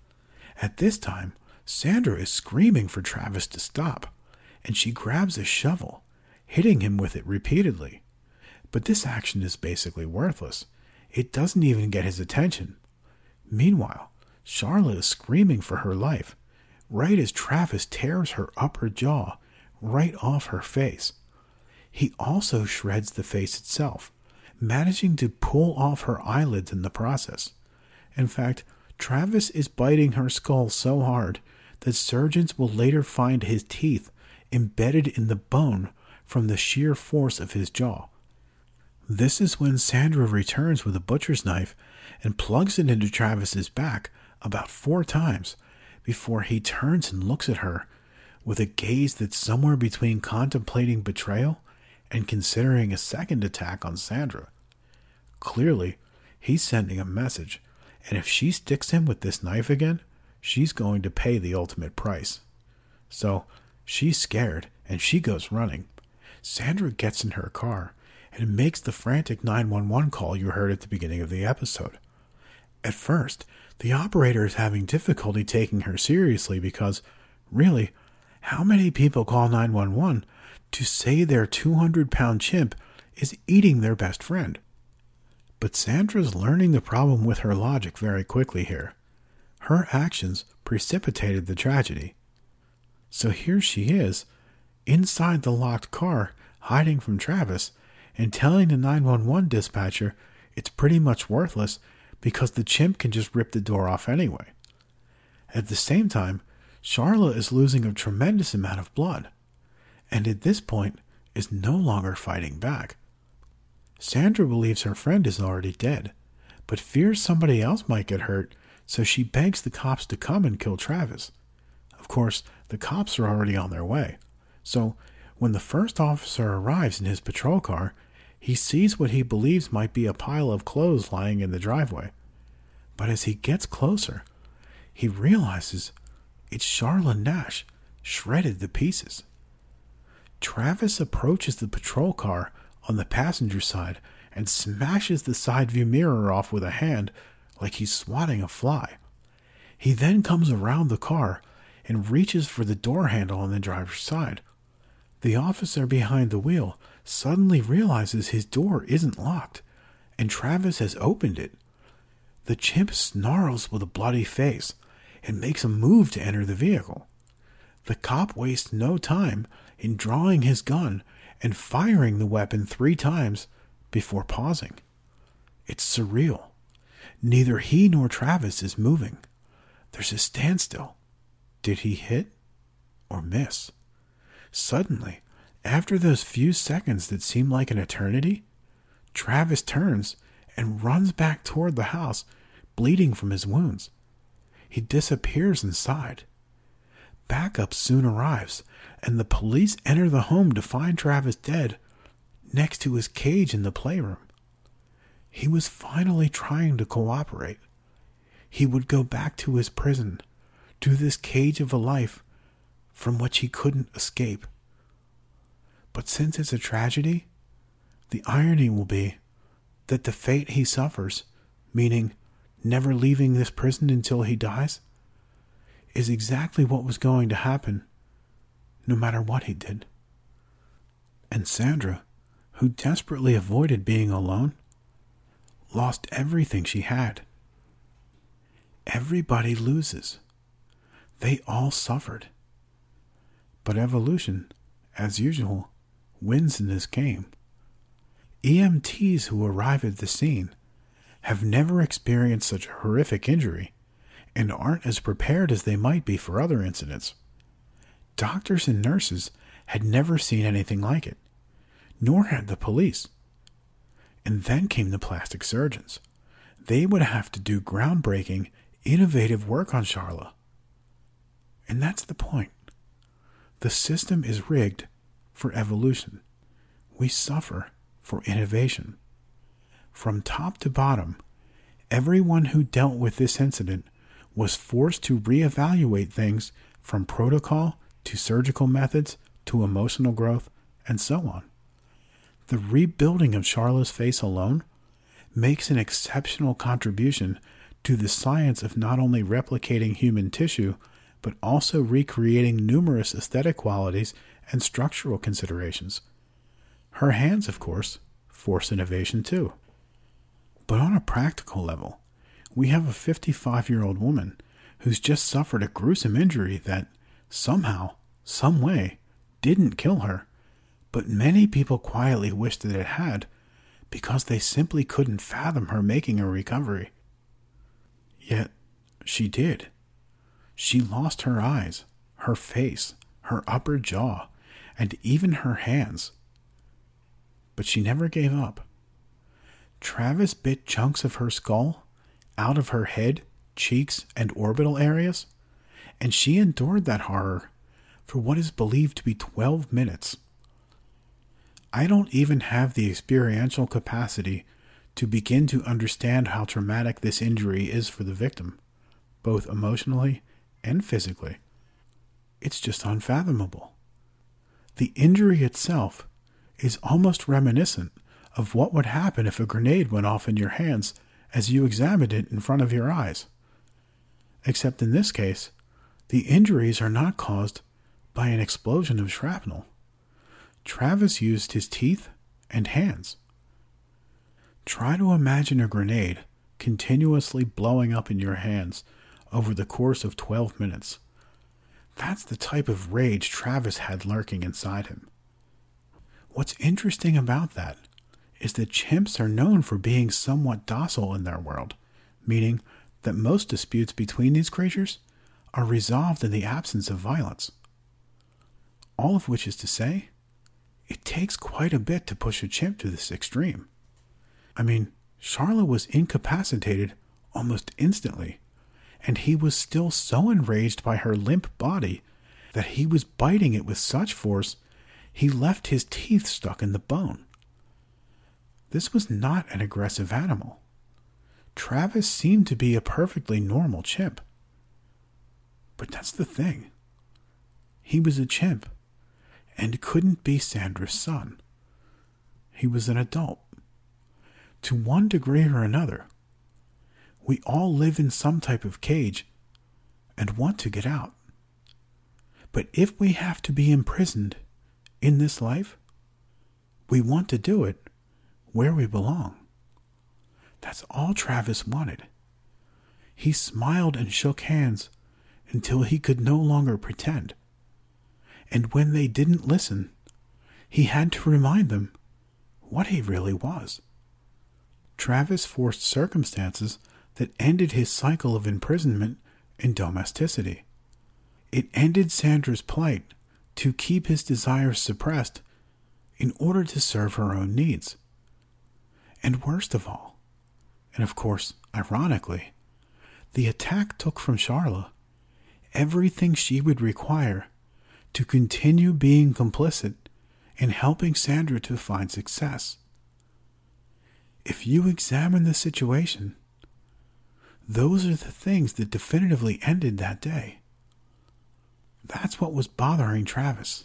At this time, Sandra is screaming for Travis to stop, and she grabs a shovel, hitting him with it repeatedly. But this action is basically worthless. It doesn't even get his attention. Meanwhile, Charla is screaming for her life, right as Travis tears her upper jaw right off her face. He also shreds the face itself, managing to pull off her eyelids in the process. In fact, Travis is biting her skull so hard that surgeons will later find his teeth embedded in the bone from the sheer force of his jaw. This is when Sandra returns with a butcher's knife and plugs it into Travis's back about 4 times before he turns and looks at her with a gaze that's somewhere between contemplating betrayal and considering a second attack on Sandra. Clearly, he's sending a message, and if she sticks him with this knife again, she's going to pay the ultimate price. So, she's scared, and she goes running. Sandra gets in her car and makes the frantic 911 call you heard at the beginning of the episode. At first, the operator is having difficulty taking her seriously because, really, how many people call 911 to say their 200-pound chimp is eating their best friend? But Sandra's learning the problem with her logic very quickly here. Her actions precipitated the tragedy. So here she is, inside the locked car, hiding from Travis, and telling the 911 dispatcher it's pretty much worthless because the chimp can just rip the door off anyway. At the same time, Charla is losing a tremendous amount of blood, and at this point is no longer fighting back. Sandra believes her friend is already dead, but fears somebody else might get hurt, so she begs the cops to come and kill Travis. Of course, the cops are already on their way, so when the first officer arrives in his patrol car, he sees what he believes might be a pile of clothes lying in the driveway. But as he gets closer, he realizes it's Charla Nash, shredded to pieces. Travis approaches the patrol car on the passenger side and smashes the side view mirror off with a hand like he's swatting a fly. He then comes around the car and reaches for the door handle on the driver's side. The officer behind the wheel suddenly realizes his door isn't locked, and Travis has opened it. The chimp snarls with a bloody face and makes a move to enter the vehicle. The cop wastes no time in drawing his gun and firing the weapon 3 times before pausing. It's surreal. Neither he nor Travis is moving. There's a standstill. Did he hit or miss? Suddenly, after those few seconds that seem like an eternity, Travis turns and runs back toward the house, bleeding from his wounds. He disappears inside. Backup soon arrives, and the police enter the home to find Travis dead next to his cage in the playroom. He was finally trying to cooperate. He would go back to his prison, to this cage of a life from which he couldn't escape. But since it's a tragedy, the irony will be that the fate he suffers, meaning never leaving this prison until he dies, is exactly what was going to happen no matter what he did. And Sandra, who desperately avoided being alone, lost everything she had. Everybody loses. They all suffered. But evolution, as usual, wins in this game. EMTs who arrive at the scene have never experienced such a horrific injury and aren't as prepared as they might be for other incidents. Doctors and nurses had never seen anything like it, nor had the police. And then came the plastic surgeons. They would have to do groundbreaking, innovative work on Charla. And that's the point. The system is rigged for evolution. We suffer for innovation. From top to bottom, everyone who dealt with this incident was forced to reevaluate things from protocol to surgical methods to emotional growth and so on. The rebuilding of Sharla's face alone makes an exceptional contribution to the science of not only replicating human tissue, but also recreating numerous aesthetic qualities and structural considerations. Her hands, of course, force innovation too. But on a practical level, we have a 55-year-old woman who's just suffered a gruesome injury that somehow, some way, didn't kill her, but many people quietly wish that it had, because they simply couldn't fathom her making a recovery. Yet, she did. She lost her eyes, her face, her upper jaw, and even her hands. But she never gave up. Travis bit chunks of her skull out of her head, cheeks, and orbital areas, and she endured that horror for what is believed to be 12 minutes. I don't even have the experiential capacity to begin to understand how traumatic this injury is for the victim, both emotionally and physically. It's just unfathomable. The injury itself is almost reminiscent of what would happen if a grenade went off in your hands as you examined it in front of your eyes. Except in this case, the injuries are not caused by an explosion of shrapnel. Travis used his teeth and hands. Try to imagine a grenade continuously blowing up in your hands over the course of 12 minutes. That's the type of rage Travis had lurking inside him. What's interesting about that is that chimps are known for being somewhat docile in their world, meaning that most disputes between these creatures are resolved in the absence of violence. All of which is to say, it takes quite a bit to push a chimp to this extreme. I mean, Sharla was incapacitated almost instantly, and he was still so enraged by her limp body that he was biting it with such force he left his teeth stuck in the bone. This was not an aggressive animal. Travis seemed to be a perfectly normal chimp. But that's the thing. He was a chimp, and couldn't be Sandra's son. He was an adult. To one degree or another, we all live in some type of cage and want to get out. But if we have to be imprisoned in this life, we want to do it where we belong. That's all Travis wanted. He smiled and shook hands until he could no longer pretend. And when they didn't listen, he had to remind them what he really was. Travis forced circumstances that ended his cycle of imprisonment and domesticity. It ended Sandra's plight to keep his desires suppressed in order to serve her own needs. And worst of all, and of course, ironically, the attack took from Sharla everything she would require to continue being complicit in helping Sandra to find success. If you examine the situation, those are the things that definitively ended that day. That's what was bothering Travis.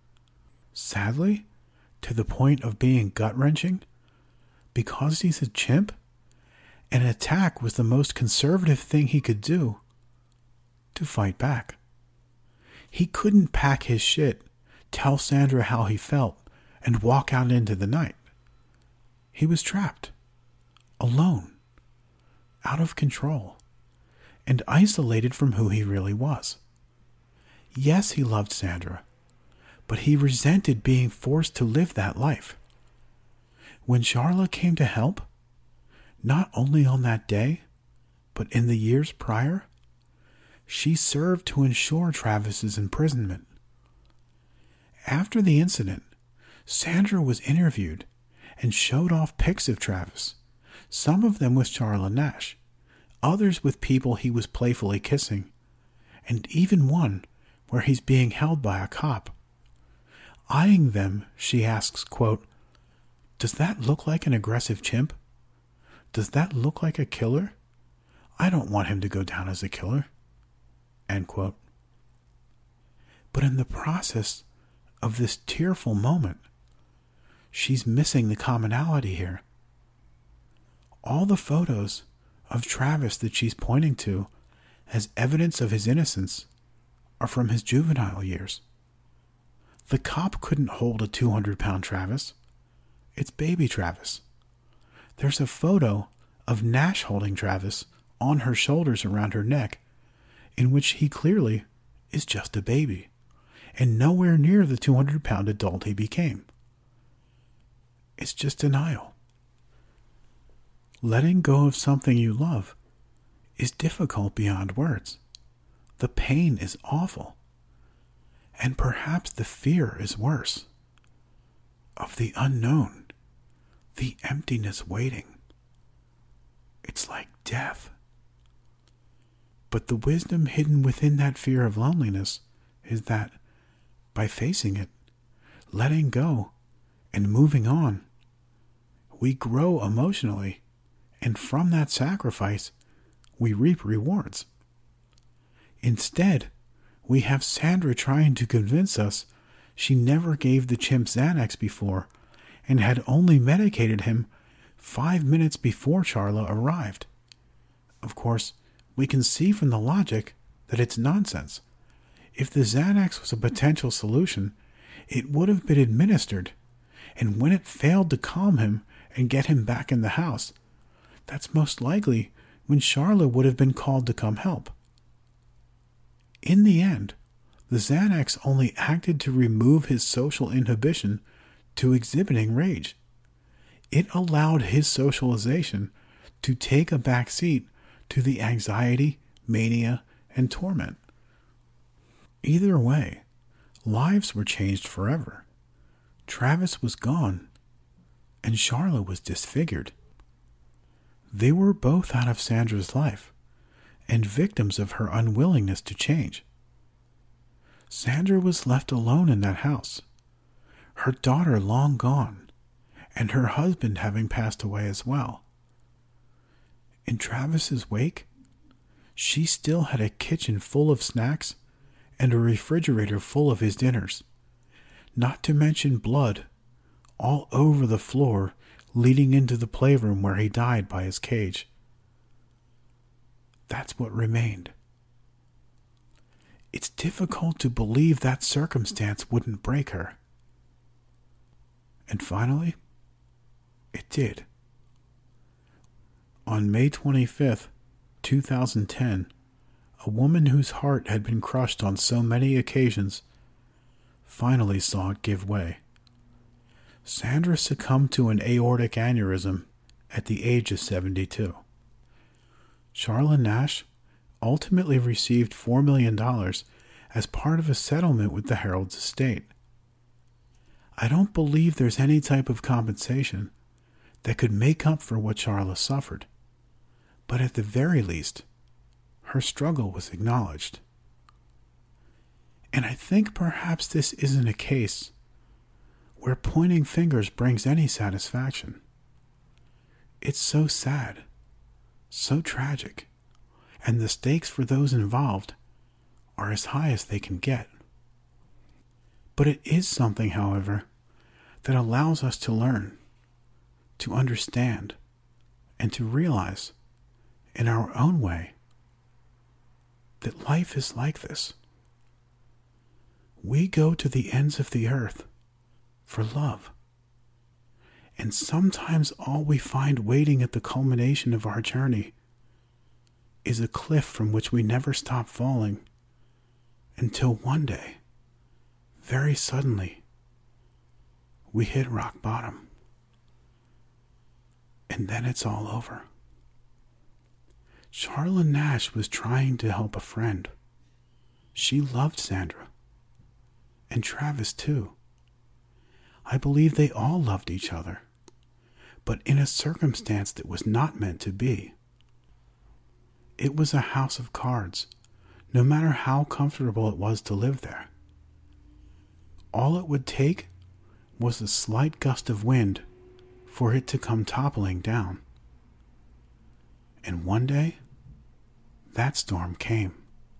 Sadly, to the point of being gut-wrenching, because he's a chimp, an attack was the most conservative thing he could do to fight back. He couldn't pack his shit, tell Sandra how he felt, and walk out into the night. He was trapped, alone, out of control, and isolated from who he really was. Yes, he loved Sandra, but he resented being forced to live that life. When Sharla came to help, not only on that day, but in the years prior, she served to ensure Travis's imprisonment. After the incident, Sandra was interviewed and showed off pics of Travis, some of them with Sharla Nash, others with people he was playfully kissing, and even one where he's being held by a cop. Eyeing them, she asks, quote, "Does that look like an aggressive chimp? Does that look like a killer? I don't want him to go down as a killer." End quote. But in the process of this tearful moment, she's missing the commonality here. All the photos of Travis that she's pointing to as evidence of his innocence are from his juvenile years. The cop couldn't hold a 200-pound Travis. It's baby Travis. There's a photo of Nash holding Travis on her shoulders around her neck, in which he clearly is just a baby, and nowhere near the 200-pound adult he became. It's just denial. Letting go of something you love is difficult beyond words. The pain is awful. And perhaps the fear is worse. Of the unknown, the emptiness waiting. It's like death. But the wisdom hidden within that fear of loneliness is that by facing it, letting go, and moving on, we grow emotionally, and from that sacrifice, we reap rewards. Instead, we have Sandra trying to convince us she never gave the chimp Xanax before and had only medicated him 5 minutes before Charla arrived. Of course, we can see from the logic that it's nonsense. If the Xanax was a potential solution, it would have been administered, and when it failed to calm him and get him back in the house, that's most likely when Charla would have been called to come help. In the end, the Xanax only acted to remove his social inhibition to exhibiting rage. It allowed his socialization to take a back seat to the anxiety, mania, and torment. Either way, lives were changed forever. Travis was gone, and Charla was disfigured. They were both out of Sandra's life, and victims of her unwillingness to change. Sandra was left alone in that house, her daughter long gone, and her husband having passed away as well. In Travis's wake, she still had a kitchen full of snacks and a refrigerator full of his dinners, not to mention blood all over the floor leading into the playroom where he died by his cage. That's what remained. It's difficult to believe that circumstance wouldn't break her. And finally, it did. On May 25th, 2010, a woman whose heart had been crushed on so many occasions finally saw it give way. Sandra succumbed to an aortic aneurysm at the age of 72. Charla Nash ultimately received $4 million as part of a settlement with the Herald's estate. I don't believe there's any type of compensation that could make up for what Charla suffered, but at the very least, her struggle was acknowledged. And I think perhaps this isn't a case where pointing fingers brings any satisfaction. It's so sad, so tragic, and the stakes for those involved are as high as they can get. But it is something, however, that allows us to learn, to understand, and to realize, in our own way, that life is like this. We go to the ends of the earth for love. And sometimes all we find waiting at the culmination of our journey is a cliff from which we never stop falling until one day, very suddenly, we hit rock bottom. And then it's all over. Charla Nash was trying to help a friend. She loved Sandra. And Travis too. I believe they all loved each other, but in a circumstance that was not meant to be. It was a house of cards, no matter how comfortable it was to live there. All it would take was a slight gust of wind for it to come toppling down. And one day, that storm came.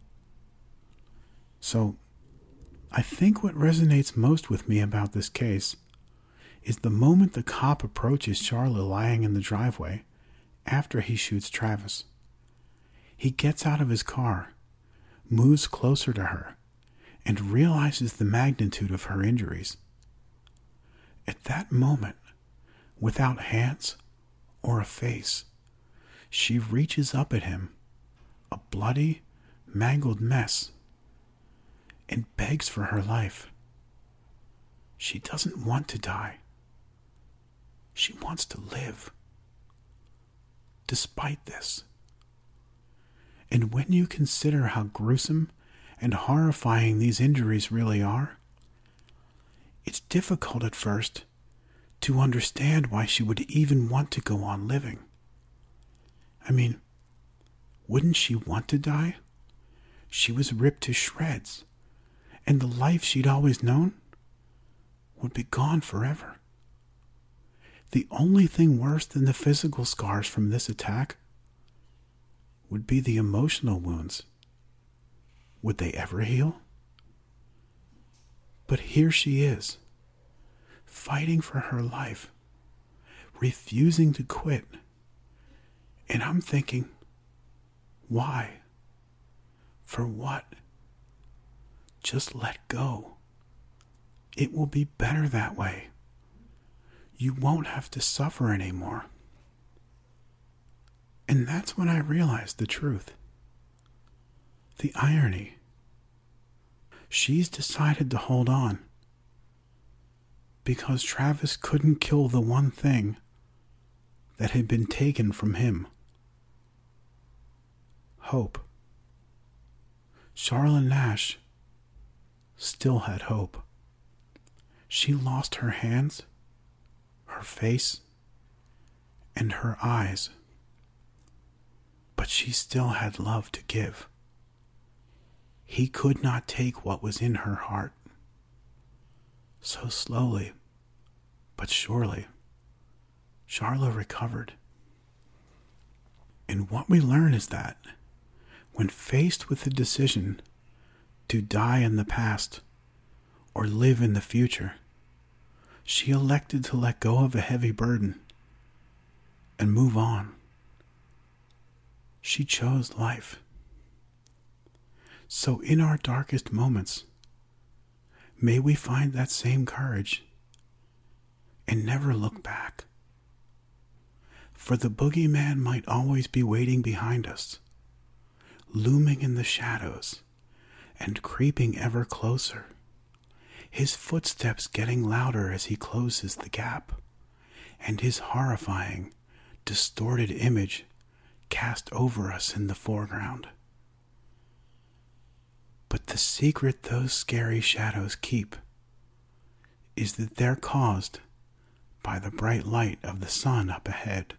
So, I think what resonates most with me about this case is the moment the cop approaches Sharla lying in the driveway after he shoots Travis. He gets out of his car, moves closer to her, and realizes the magnitude of her injuries. At that moment, without hands or a face, she reaches up at him, a bloody, mangled mess, and begs for her life. She doesn't want to die. She wants to live. Despite this. And when you consider how gruesome and horrifying these injuries really are, it's difficult at first to understand why she would even want to go on living. I mean, wouldn't she want to die? She was ripped to shreds, and the life she'd always known would be gone forever. The only thing worse than the physical scars from this attack would be the emotional wounds. Would they ever heal? But here she is, fighting for her life, refusing to quit. And I'm thinking, why? For what? Just let go. It will be better that way. You won't have to suffer anymore. And that's when I realized the truth. The irony. She's decided to hold on because Travis couldn't kill the one thing that had been taken from him. Hope. Sharla Nash still had hope. She lost her hands, her face, and her eyes, but she still had love to give. He could not take what was in her heart. So slowly, but surely, Sharla recovered. And what we learn is that when faced with the decision to die in the past or live in the future, she elected to let go of a heavy burden and move on. She chose life. So in our darkest moments, may we find that same courage and never look back. For the boogeyman might always be waiting behind us, looming in the shadows and creeping ever closer, his footsteps getting louder as he closes the gap, and his horrifying, distorted image cast over us in the foreground. But the secret those scary shadows keep is that they're caused by the bright light of the sun up ahead.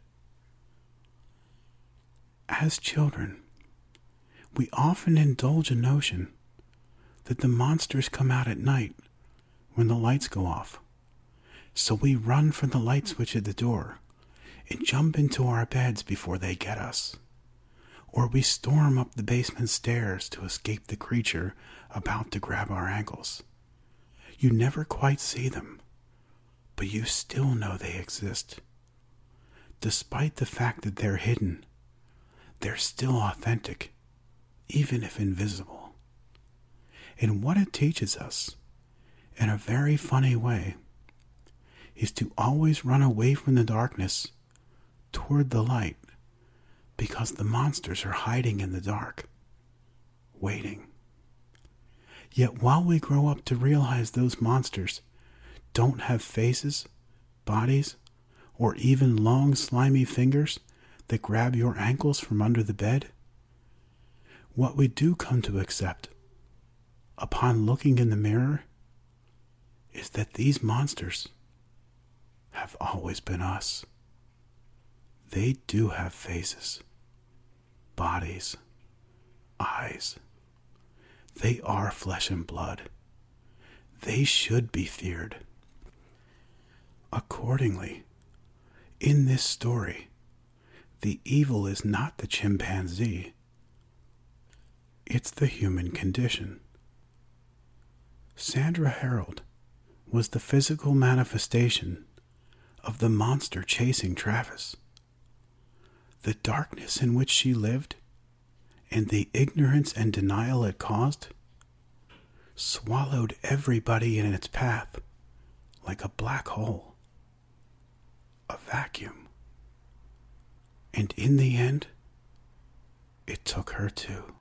As children, we often indulge a notion that the monsters come out at night when the lights go off. So we run for the light switch at the door and jump into our beds before they get us. Or we storm up the basement stairs to escape the creature about to grab our ankles. You never quite see them, but you still know they exist. Despite the fact that they're hidden, they're still authentic, even if invisible. And what it teaches us, in a very funny way, is to always run away from the darkness toward the light, because the monsters are hiding in the dark, waiting. Yet while we grow up to realize those monsters don't have faces, bodies, or even long slimy fingers that grab your ankles from under the bed, what we do come to accept, upon looking in the mirror, is that these monsters have always been us. They do have faces, bodies, eyes, They are flesh and blood. They should be feared. Accordingly, in this story, the evil is not the chimpanzee. It's the human condition. Sandra Harold was the physical manifestation of the monster chasing Travis. The darkness in which she lived and the ignorance and denial it caused swallowed everybody in its path like a black hole, a vacuum. And in the end, it took her too.